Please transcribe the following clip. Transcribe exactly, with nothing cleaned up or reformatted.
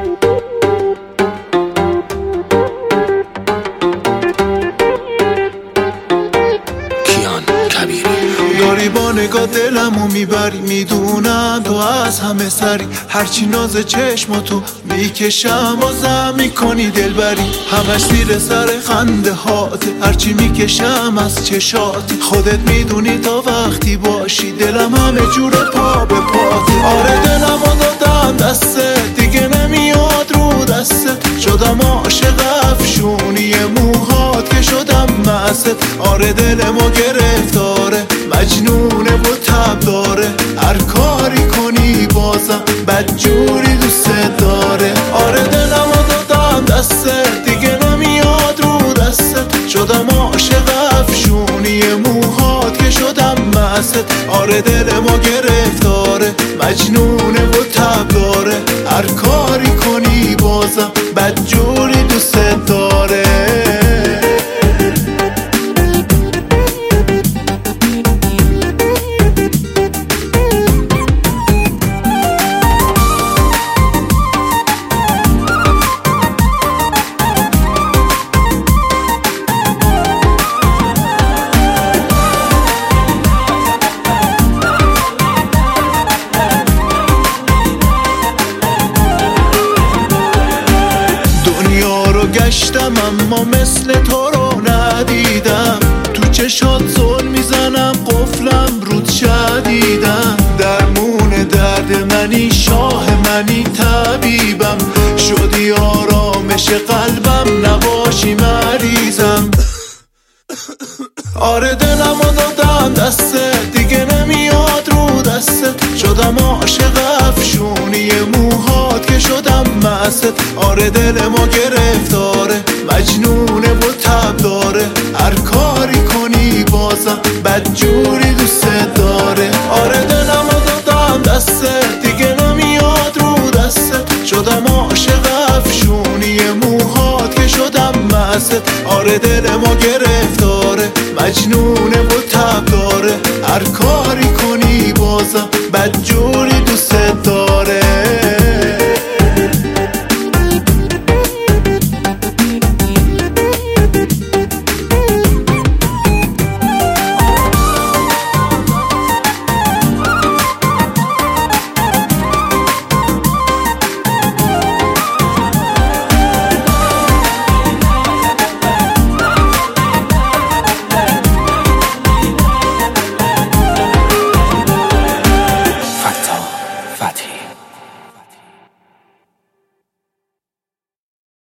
داری با نگاه دلمو میبری، میدونم تو از همه سری، هرچی ناز چشم تو میکشم بازم میکنی دلبری، همش زیر سر خنده هاته، هرچی میکشم از چشات، خودت میدونی تا وقتی باشی دلم همه جوره پا به پاته. آره دلمو دادم دستت دیگه نمیاد رو دستت، شدم عاشق افشونی موهات که شدم مست. آره دلمو گرفتاره مجنونه و تب داره، هر کاری کنی بازم بدجوری دوست داره. آره دلمو دادم دستت دیگه نمیاد رو دستت، شدم عاشق افشونی موهات که شدم مست. آره دلمو گرفتاره مجنونه و تب داره، هر کاری کنی بازم بدجوری دوست داره. گشتم اما مثل تو رو ندیدم، تو چشات زل میزنم قفلم رود شدیدم، درمون درد منی شاه منی طبیبم، شدی آرامش قلبم نباشی مریضم. آره دلمو دادم دستت دیگه نمیاد رو دستت، شدم عاشق افشونی موهات که شدم مست. آره دلمو گرفتاره مجنونه و تب داره، هر کاری کنی بازم بدجوری دوست داره. آره دلمو دادم دستت دیگه نمیاد رو دستت، شدم عاشق افشونی موهات که شدم مست. آره دلمو گرفتاره مجنون